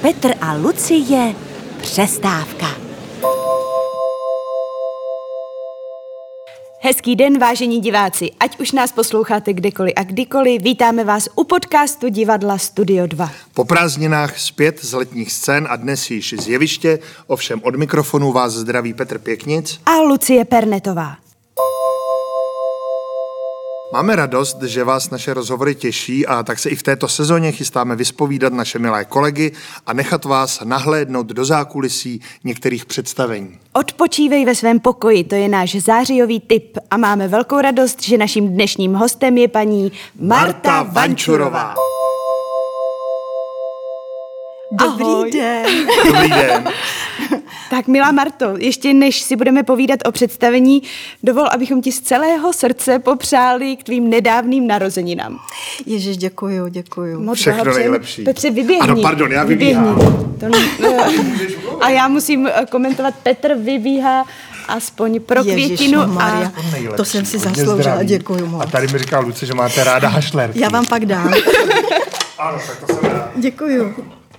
Petr a Lucie, přestávka. Hezký den, vážení diváci, ať už nás posloucháte kdekoliv a kdykoliv, vítáme vás u podcastu Divadla Studio 2. Po prázdninách zpět z letních scén a dnes již z jeviště, ovšem od mikrofonu vás zdraví Petr Pěknic A Lucie Pernetová. Máme radost, že vás naše rozhovory těší a tak se i v této sezóně chystáme vyspovídat naše milé kolegy a nechat vás nahlédnout do zákulisí některých představení. Odpočívej ve svém pokoji, to je náš zářijový tip a máme velkou radost, že naším dnešním hostem je paní Marta Vančurová. Dobrý den. Dobrý den. Tak milá Marto, ještě než si budeme povídat o představení, dovol, abychom ti z celého srdce popřáli k tvým nedávným narozeninám. Ježiš, děkuju. Moc Všechno blahopřejeme. nejlepší. Petře, vyběhni. Ano, pardon, já vybíhám. A já musím komentovat, Petr vybíhá aspoň pro květinu. Maria, to jsem si zasloužila, děkuju moc. A tady mi říká Lucie, že máte ráda hašlerky. Já vám pak dám. Ano, tak to jsem rád. Děkuju.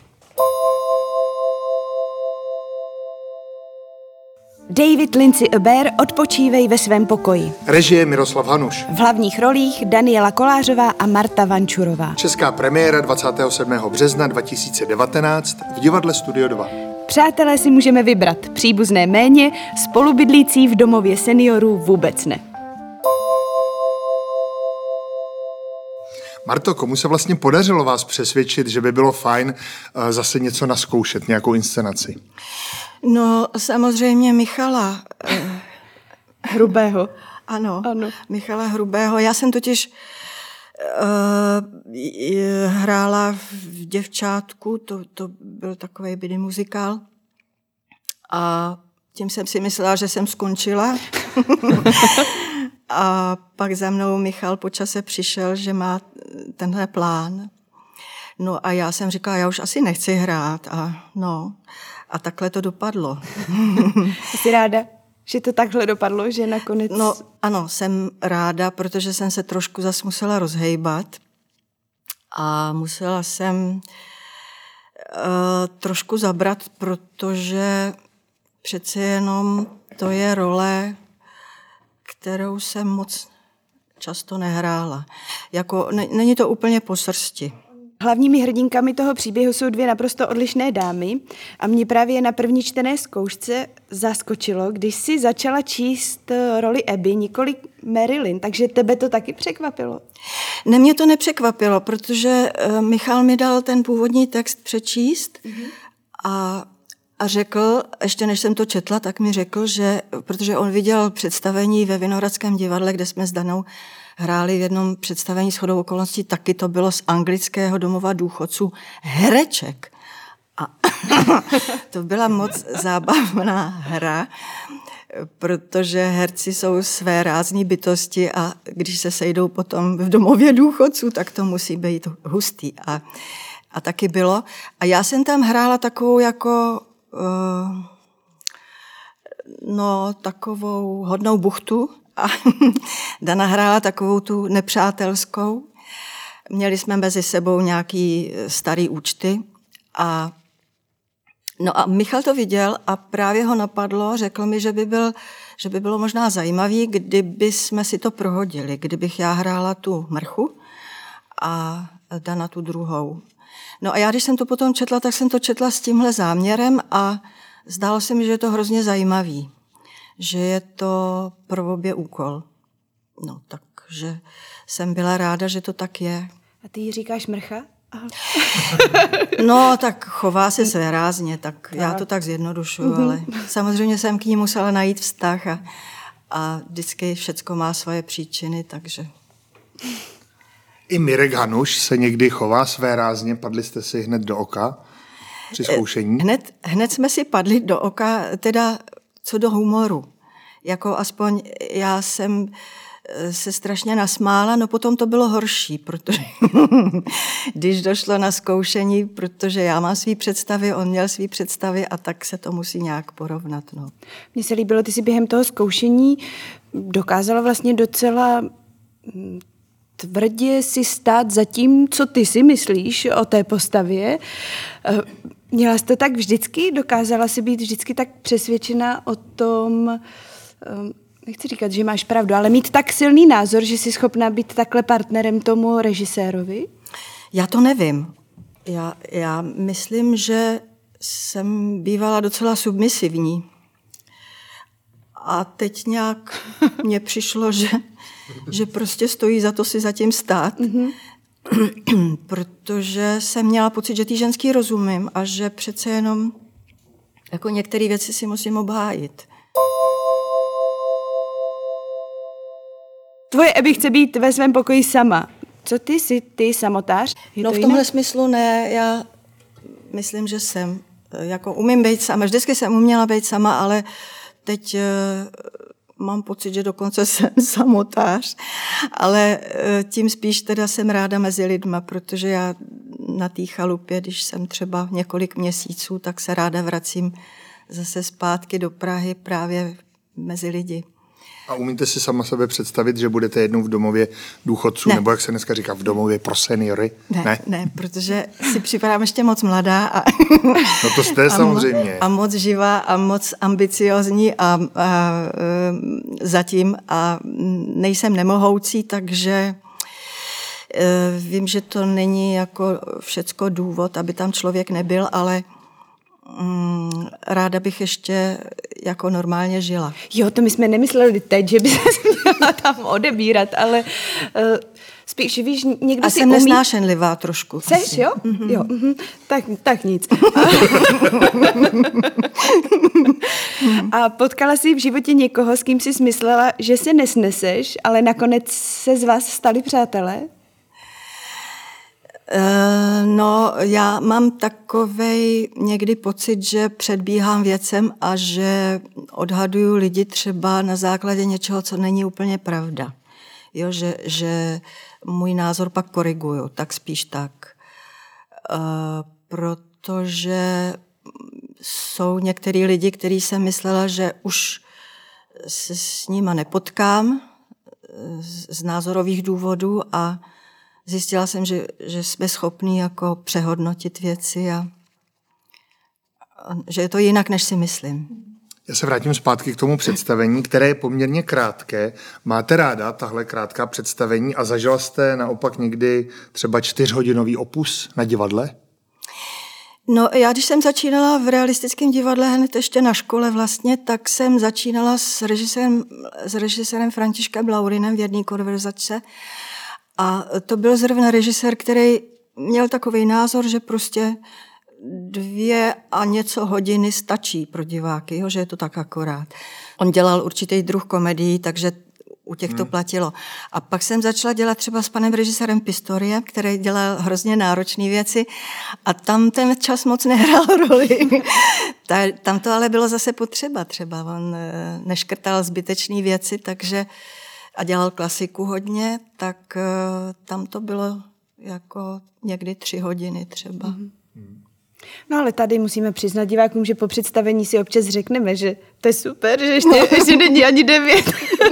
David Lindsay Aubert, Odpočívej ve svém pokoji. Režie Miroslav Hanuš. V hlavních rolích Daniela Kolářová a Marta Vančurová. Česká premiéra 27. března 2019 v divadle Studio 2. Přátelé si můžeme vybrat, příbuzné méně, spolubydlící v domově seniorů vůbec ne. Marto, komu se vlastně podařilo vás přesvědčit, že by bylo fajn zase něco naskoušet, nějakou inscenaci? No, samozřejmě Michala. Hrubého. Ano, Michala Hrubého. Já jsem totiž hrála v Děvčátku, to byl takový bedy muzikál. A tím jsem si myslela, že jsem skončila. A pak za mnou Michal po čase přišel, že má tenhle plán. No a já jsem říkala, já už asi nechci hrát. A takhle to dopadlo. Jsi ráda, že to takhle dopadlo, že nakonec... No ano, jsem ráda, protože jsem se trošku zas musela rozhejbat. A musela jsem trošku zabrat, protože přece jenom to je role, kterou jsem moc často nehrála. Není to úplně po srsti. Hlavními hrdinkami toho příběhu jsou dvě naprosto odlišné dámy a mě právě na první čtené zkoušce zaskočilo, když si začala číst roli Abby, nikoli Marilyn, takže tebe to taky překvapilo? Ne, mě to nepřekvapilo, protože Michal mi dal ten původní text přečíst a řekl, ještě než jsem to četla, tak mi řekl, že, protože on viděl představení ve Vinohradském divadle, kde jsme s Danou hráli v jednom představení shodou okolností, taky to bylo z anglického domova důchodců hereček. A to byla moc zábavná hra, protože herci jsou své rázný bytosti a když se sejdou potom v domově důchodců, tak to musí být hustý. A taky bylo. A já jsem tam hrála takovou jako takovou hodnou buchtu a Dana hrála takovou tu nepřátelskou. Měli jsme mezi sebou nějaký starý účty a Michal to viděl a právě ho napadlo, řekl mi, že by bylo možná zajímavý, kdyby jsme si to prohodili, kdybych já hrála tu mrchu a Dana tu druhou. No a já, když jsem to potom četla, tak jsem to četla s tímhle záměrem a zdálo se mi, že je to hrozně zajímavý, že je to pro obě úkol. No, takže jsem byla ráda, že to tak je. A ty jí říkáš mrcha? Aha. No, tak chová se svérázně, tak já to tak zjednodušuju, ale samozřejmě jsem k ní musela najít vztah a vždycky všecko má svoje příčiny, takže... I Mirek Hanuš se někdy chová svérázně, padli jste si hned do oka při zkoušení? Hned jsme si padli do oka, teda co do humoru. Jako aspoň já jsem se strašně nasmála, no potom to bylo horší, protože když došlo na zkoušení, protože já mám svý představy, on měl svý představy a tak se to musí nějak porovnat. No. Mně se líbilo, ty si během toho zkoušení dokázala vlastně docela tvrdě si stát za tím, co ty si myslíš o té postavě. Měla jsi to tak vždycky? Dokázala jsi být vždycky tak přesvědčena o tom, nechci říkat, že máš pravdu, ale mít tak silný názor, že jsi schopná být takhle partnerem tomu režisérovi? Já to nevím. Já myslím, že jsem bývala docela submisivní. A teď nějak mně přišlo, že prostě stojí za to si zatím stát. Protože jsem měla pocit, že ty ženský rozumím a že přece jenom jako některé věci si musím obhájit. Tvoje Abby chce být ve svém pokoji sama. Co ty jsi ty samotář? No v tomhle smyslu ne, já myslím, že jsem. Jako umím být sama, vždycky jsem uměla být sama, ale teď mám pocit, že dokonce jsem samotář, ale tím spíš teda jsem ráda mezi lidma, protože já na té chalupě, když jsem třeba několik měsíců, tak se ráda vracím zase zpátky do Prahy právě mezi lidi. A umíte si sama sebe představit, že budete jednou v domově důchodců, ne. nebo jak se dneska říká, v domově pro seniory? Ne, protože si připadám ještě moc mladá a, no to jste samozřejmě. A moc živá a moc ambiciozní a zatím a nejsem nemohoucí, takže vím, že to není jako všecko důvod, aby tam člověk nebyl, ale ráda bych ještě jako normálně žila. Jo, to my jsme nemysleli teď, že by se měla tam odebírat, ale spíš, víš, někdo a si jsem umí... nesnášenlivá trošku. Jseš, jo? Mm-hmm. Jo. Mm-hmm. Tak nic. A potkala jsi v životě někoho, s kým jsi myslela, že se nesneseš, ale nakonec se z vás stali přátelé? No, já mám takovej někdy pocit, že předbíhám věcem a že odhaduju lidi třeba na základě něčeho, co není úplně pravda. Jo, že můj názor pak koriguju, tak spíš tak. Protože jsou některý lidi, kteří jsem myslela, že už se s nima nepotkám z názorových důvodů a zjistila jsem, že jsme schopní jako přehodnotit věci a že je to jinak, než si myslím. Já se vrátím zpátky k tomu představení, které je poměrně krátké. Máte ráda tahle krátká představení a zažila jste naopak někdy třeba 4hodinový opus na divadle? No, já když jsem začínala v realistickém divadle hned ještě na škole vlastně, tak jsem začínala s režisérem Františkem Laurinem v jedné konverzace. A to byl zrovna režisér, který měl takový názor, že prostě 2 a něco hodiny stačí pro diváky, jo, že je to tak akorát. On dělal určitý druh komedií, takže u těch to platilo. A pak jsem začala dělat třeba s panem režisérem Pistoriem, který dělal hrozně náročné věci a tam ten čas moc nehrál roli. Tam to ale bylo zase potřeba třeba. On neškrtal zbytečné věci, takže a dělal klasiku hodně, tak tam to bylo jako někdy 3 hodiny třeba. No ale tady musíme přiznat divákům, že po představení si občas řekneme, že to je super, že ještě není ani 9.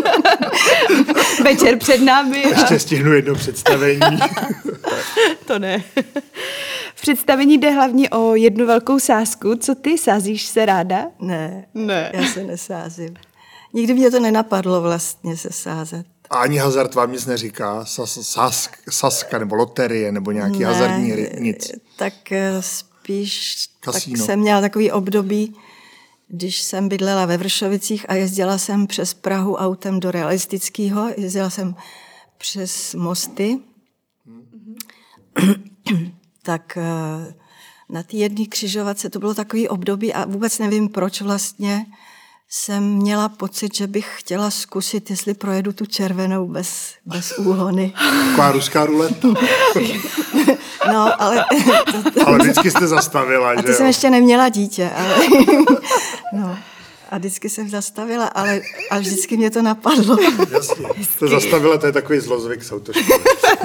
Večer před námi. Ještě stihnu jedno představení. To ne. V představení jde hlavně o jednu velkou sázku. Co ty, sázíš se ráda? Ne, Ne. Já se nesázím. Nikdy mě to nenapadlo vlastně se sázet. A ani hazard vám nic neříká? Saska nebo loterie nebo nějaký hazardní nic? Tak spíš Kasíno. Tak jsem měla takový období, když jsem bydlela ve Vršovicích a jezdila jsem přes Prahu autem do Realistického, jezdila jsem přes mosty. Tak na té jedné křižovatce to bylo takový období a vůbec nevím, proč vlastně jsem měla pocit, že bych chtěla zkusit, jestli projedu tu červenou bez úhony. Taková ruská ruleta. No, ale... Ale vždycky jste zastavila, že a to jsem ještě neměla dítě, ale... No, a vždycky jsem zastavila, ale a vždycky mě to napadlo. Jasně. To zastavila, to je takový zlozvyk z autoškoly.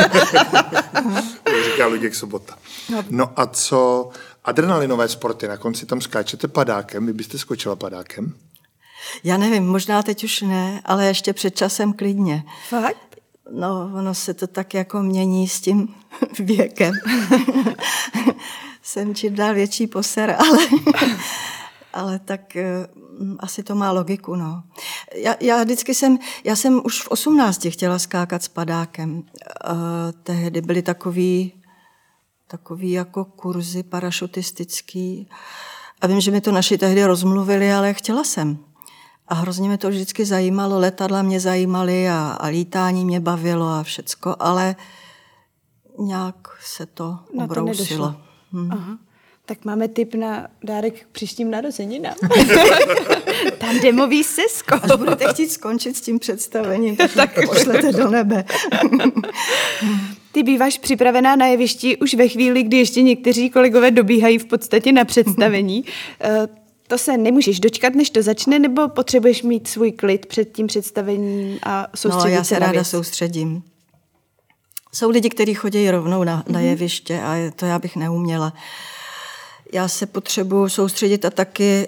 Říká Luděk Sobota. No a co adrenalinové sporty? Na konci tam skáčete padákem. Vy byste skočila padákem? Já nevím, možná teď už ne, ale ještě před časem klidně. Fakt? No, ono se to tak jako mění s tím věkem. Jsem čím dál větší poser, ale tak asi to má logiku, no. Já jsem už v 18 chtěla skákat s padákem. Tehdy byly takový jako kurzy parašutistický. A vím, že mi to naši tehdy rozmluvili, ale chtěla jsem. A hrozně mě to vždycky zajímalo, letadla mě zajímaly a lítání mě bavilo a všecko, ale nějak se to obrousilo. Aha. Tak máme tip na dárek k příštím narozeninám. Tandemový sesko. Až budete chtít skončit s tím představením, tak pošlete do nebe. Ty býváš připravená na jevišti už ve chvíli, kdy ještě někteří kolegové dobíhají v podstatě na představení. To se nemůžeš dočkat, než to začne, nebo potřebuješ mít svůj klid před tím představením a soustředit já se na ráda věc? soustředím. Jsou lidi, kteří chodí rovnou na jeviště a to já bych neuměla. Já se potřebuji soustředit a taky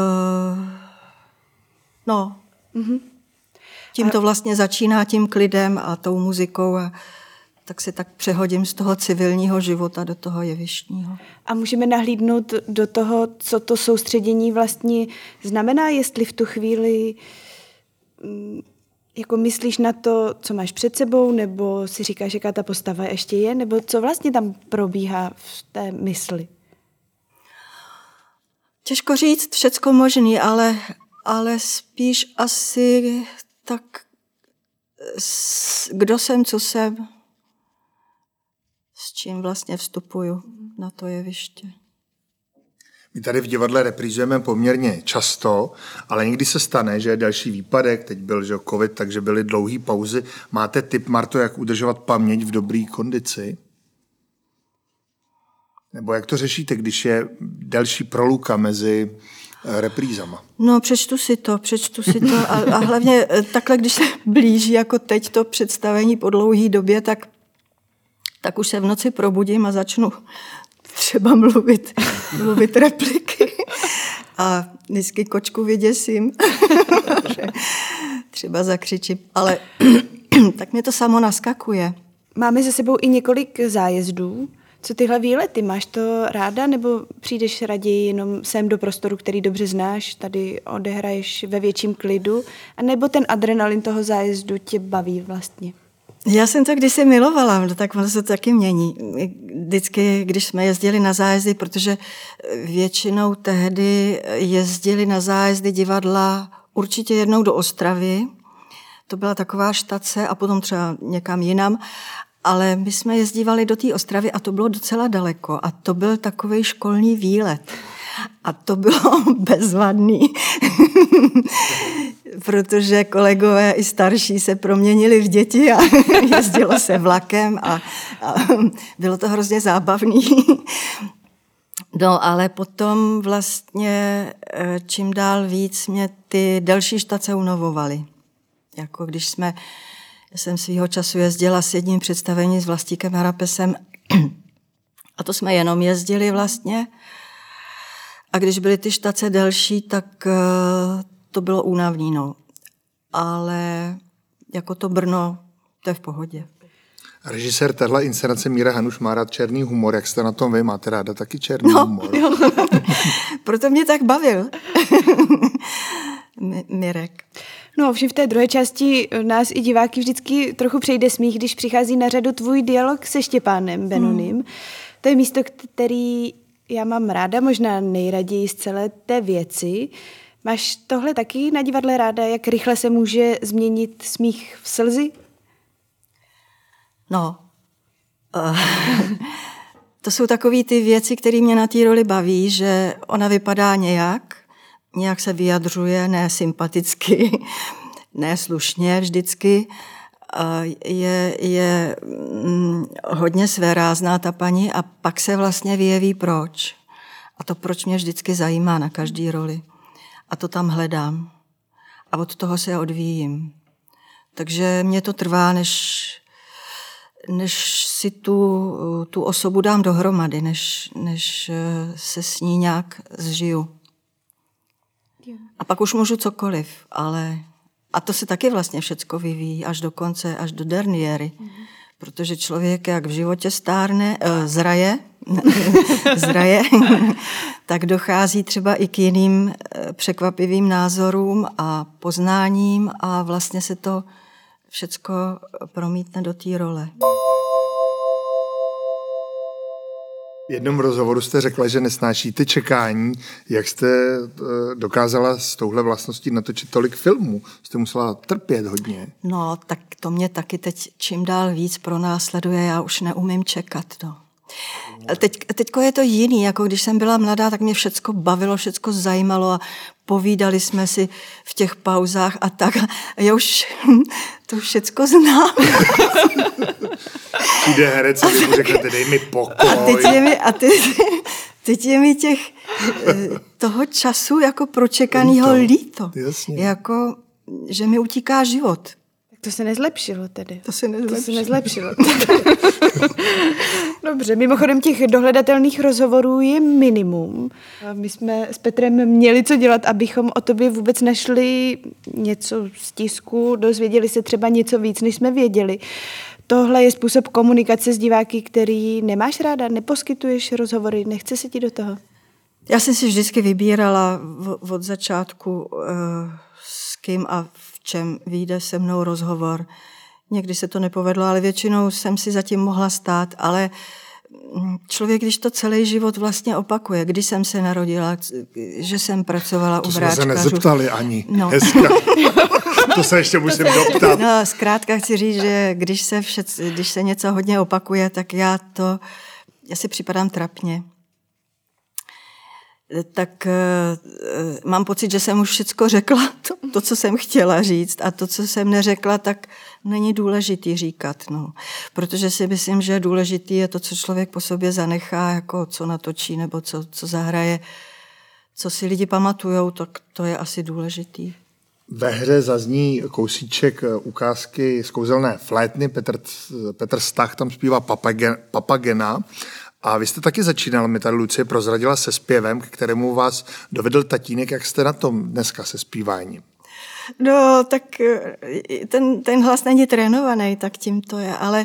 tím to vlastně začíná, tím klidem a tou muzikou a tak se tak přehodím z toho civilního života do toho jevištního. A můžeme nahlídnout do toho, co to soustředění vlastně znamená, jestli v tu chvíli jako myslíš na to, co máš před sebou, nebo si říkáš, jaká ta postava ještě je, nebo co vlastně tam probíhá v té mysli? Těžko říct, všecko možný, ale spíš asi tak, kdo jsem, co jsem, s čím vlastně vstupuju na to jeviště. My tady v divadle reprízujeme poměrně často, ale někdy se stane, že je další výpadek, teď byl že covid, takže byly dlouhé pauzy. Máte tip, Marto, jak udržovat paměť v dobré kondici? Nebo jak to řešíte, když je delší proluka mezi reprízama? No, přečtu si to a hlavně takhle, když se blíží jako teď to představení po dlouhé době, tak už se v noci probudím a začnu třeba mluvit repliky. A vždycky kočku vyděsím. Třeba zakřičím. Ale tak mě to samo naskakuje. Máme za sebou i několik zájezdů. Co tyhle výlety? Máš to ráda, nebo přijdeš raději jenom sem do prostoru, který dobře znáš, tady odehraješ ve větším klidu, a nebo ten adrenalin toho zájezdu tě baví vlastně? Já jsem to kdysi milovala, tak ono se to taky mění. Vždycky, když jsme jezdili na zájezdy, protože většinou tehdy jezdili na zájezdy divadla určitě jednou do Ostravy, to byla taková štace a potom třeba někam jinam, ale my jsme jezdívali do té Ostravy a to bylo docela daleko a to byl takovej školní výlet. A to bylo bezvadný, protože kolegové i starší se proměnili v děti a jezdilo se vlakem a bylo to hrozně zábavný. No, ale potom vlastně čím dál víc mě ty delší štace unovovaly. Jako když já jsem svýho času jezdila s jedním představením s Vlastíkem Harapesem a to jsme jenom jezdili vlastně. A když byly ty štace delší, tak to bylo únavný, no. Ale jako to Brno, to je v pohodě. Režisér téhle inscenace Míra Hanuš má rád černý humor. Jak jste na tom vy? Máte ráda taky černý humor? Jo. Proto mě tak bavil. Mirek. No, ovšem v té druhé části nás i diváky vždycky trochu přejde smích, když přichází na řadu tvůj dialog se Štěpánem Benonim. To je místo, který já mám ráda, možná nejraději z celé té věci. Máš tohle taky na divadle ráda, jak rychle se může změnit smích v slzy? No, to jsou takové ty věci, které mě na té roli baví, že ona vypadá nějak se vyjadřuje, ne sympaticky, ne slušně vždycky. Je hodně svérázná ta paní a pak se vlastně vyjeví proč. A to proč mě vždycky zajímá na každý roli. A to tam hledám. A od toho se odvíjím. Takže mě to trvá, než si tu osobu dám dohromady, než se s ní nějak zžiju. A pak už můžu cokoliv, ale A to se taky vlastně všecko vyvíjí až do konce, až do derniéry. Protože člověk, jak v životě zraje, tak dochází třeba i k jiným překvapivým názorům a poznáním a vlastně se to všecko promítne do té role. V jednom rozhovoru jste řekla, že nesnášíte čekání. Jak jste dokázala s touhle vlastností natočit tolik filmů? Jste musela trpět hodně. No, tak to mě taky teď čím dál víc pronásleduje, já už neumím čekat. No. Teďko je to jiný, jako když jsem byla mladá, tak mě všecko bavilo, všecko zajímalo a povídali jsme si v těch pauzách a tak. A já už to všecko znám. Přijde herec a vy mu řeknete, dej mi pokoj. Teď je mi toho času jako pročekanýho líto. Jasně. Jako, že mi utíká život. To se nezlepšilo tedy. To se nezlepšilo. Dobře, mimochodem těch dohledatelných rozhovorů je minimum. My jsme s Petrem měli co dělat, abychom o tobě vůbec našli něco z tisku, dozvěděli se třeba něco víc, než jsme věděli. Tohle je způsob komunikace s diváky, který nemáš ráda, neposkytuješ rozhovory, nechce se ti do toho? Já jsem si vždycky vybírala od začátku, s kým a v čem vyjde se mnou rozhovor. Někdy se to nepovedlo, ale většinou jsem si zatím mohla stát, ale člověk, když to celý život vlastně opakuje, když jsem se narodila, že jsem pracovala u bráčkařů. To jsme se nezeptali ani. No. Hezka. To se ještě musím doptat. No, zkrátka chci říct, že když se něco hodně opakuje, tak já si připadám trapně. Tak mám pocit, že jsem už všecko řekla, to, co jsem chtěla říct a to, co jsem neřekla, tak není důležitý říkat. No. Protože si myslím, že důležitý je to, co člověk po sobě zanechá, jako co natočí nebo co zahraje, co si lidi pamatujou, tak to je asi důležitý. Ve hře zazní kousíček ukázky z kouzelné flétny. Petr Stach tam zpívá Papagena. A vy jste taky začínal, mi tady Lucie prozradila se zpěvem, k kterému vás dovedl tatínek. Jak jste na tom dneska se zpíváním? No, tak ten hlas není trénovaný, tak tím to je, ale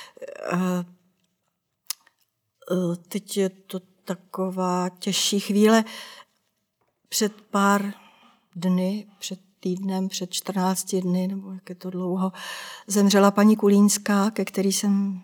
teď je to taková těžší chvíle. Před pár dny, před týdnem, před 14 dny, nebo jak je to dlouho, zemřela paní Kulínská, ke který jsem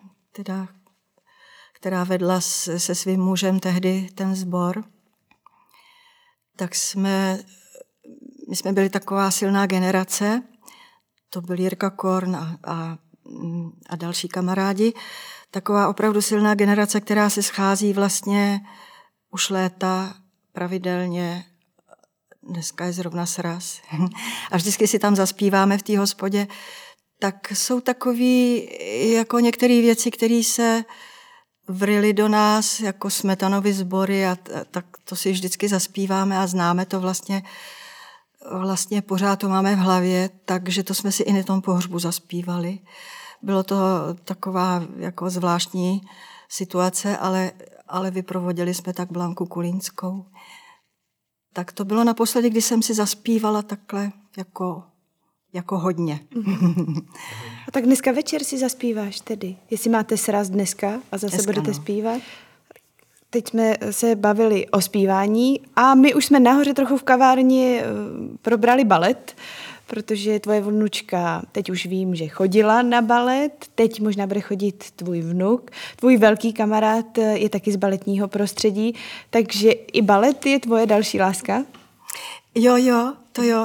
která vedla se svým mužem tehdy ten sbor. Tak my jsme byli taková silná generace, to byl Jirka Korn a další kamarádi, taková opravdu silná generace, která se schází vlastně už léta pravidelně. Dneska je zrovna sraz. A vždycky si tam zaspíváme v té hospodě. Tak jsou takový jako některé věci, které se vrily do nás jako Smetanovy sbory a tak to si vždycky zaspíváme a známe to vlastně pořád to máme v hlavě, takže to jsme si i na tom pohřbu zaspívali. Bylo to taková jako zvláštní situace, ale vyprovodili jsme tak Blanku Kulínskou. Tak to bylo naposledy, kdy jsem si zaspívala takhle jako hodně. A tak dneska večer si zaspíváš tedy? Jestli máte sraz dneska a zase dneska, budete zpívat? Teď jsme se bavili o zpívání a my už jsme nahoře trochu v kavárně probrali balet, protože tvoje vnučka, teď už vím, že chodila na balet, teď možná bude chodit tvůj vnuk, tvůj velký kamarád je taky z baletního prostředí, takže i balet je tvoje další láska? Jo, to jo,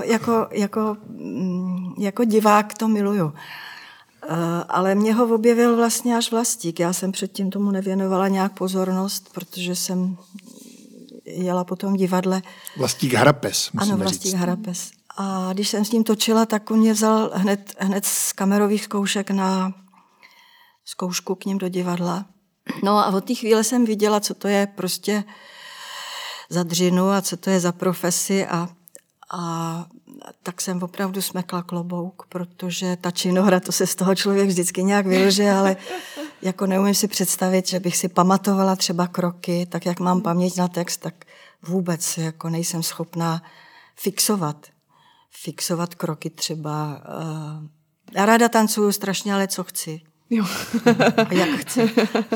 jako divák to miluju. Ale mě ho objevil vlastně až Vlastík. Já jsem předtím tomu nevěnovala nějak pozornost, protože jsem jela po tom divadle. Vlastík Harapes, musíme Ano, Vlastík říct. Harapes. A když jsem s ním točila, tak on mě vzal hned z kamerových zkoušek na zkoušku k ním do divadla. No a od té chvíle jsem viděla, co to je prostě za dřinu a co to je za profesi a tak jsem opravdu smekla klobouk, protože ta činohra, to se z toho člověk vždycky nějak vylže, ale jako neumím si představit, že bych si pamatovala třeba kroky, tak jak mám paměť na text, tak vůbec jako nejsem schopná fixovat kroky třeba. Já ráda tancuju strašně, ale co chci. Jo. A jak chci.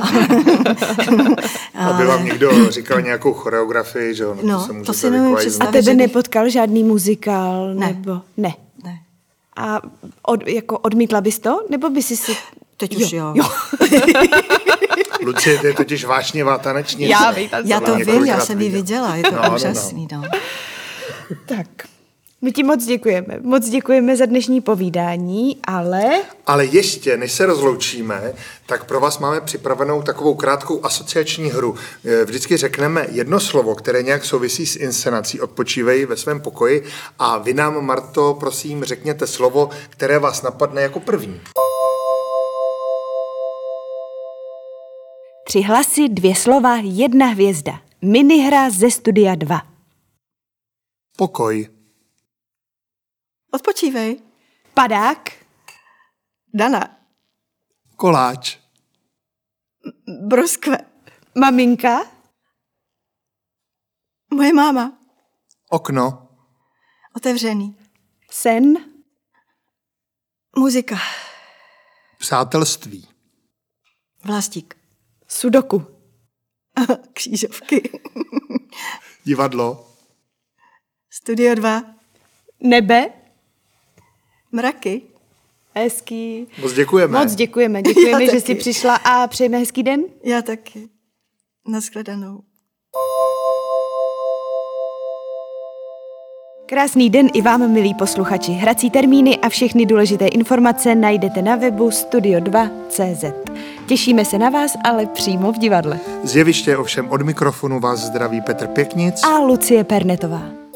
Aby vám někdo říkal nějakou choreografii, že ono, No, to se to můžete si nemůžu vykolat. představit. A tebe že bych- nepotkal žádný muzikál? Ne. Nebo... Ne. Ne. A jako odmítla bys to? Nebo by si... Teď už jo. Lucie, to je totiž vášnivá tanečnice. Já vím, ta- Já to vím, já Několikrát jsem ji viděla, je to úžasný. No. Tak. My ti moc děkujeme. Moc děkujeme za dnešní povídání, ale... Ale ještě, než se rozloučíme, tak pro vás máme připravenou takovou krátkou asociační hru. Vždycky řekneme jedno slovo, které nějak souvisí s inscenací Odpočívej ve svém pokoji a vy nám, Marto, prosím, řekněte slovo, které vás napadne jako první. 3 hlasy, 2 slova, 1 hvězda. Minihra ze Studia 2. Pokoj. Odpočívej. Padák. Dana. Koláč. Broskve. Maminka. Moje máma. Okno. Otevřený. Sen. Muzika. Přátelství. Vlastík. Sudoku. Křížovky. Divadlo. Studio 2. Nebe. Mraky. Hezký. Moc děkujeme. Moc děkujeme. Děkujeme, Já že jsi taky. přišla a přejeme hezký den. Já taky. Naschledanou. Krásný den i vám, milí posluchači. Hrací termíny a všechny důležité informace najdete na webu studio2.cz. Těšíme se na vás, ale přímo v divadle. Z jeviště ovšem od mikrofonu vás zdraví Petr Pěknic A Lucie Pernetová.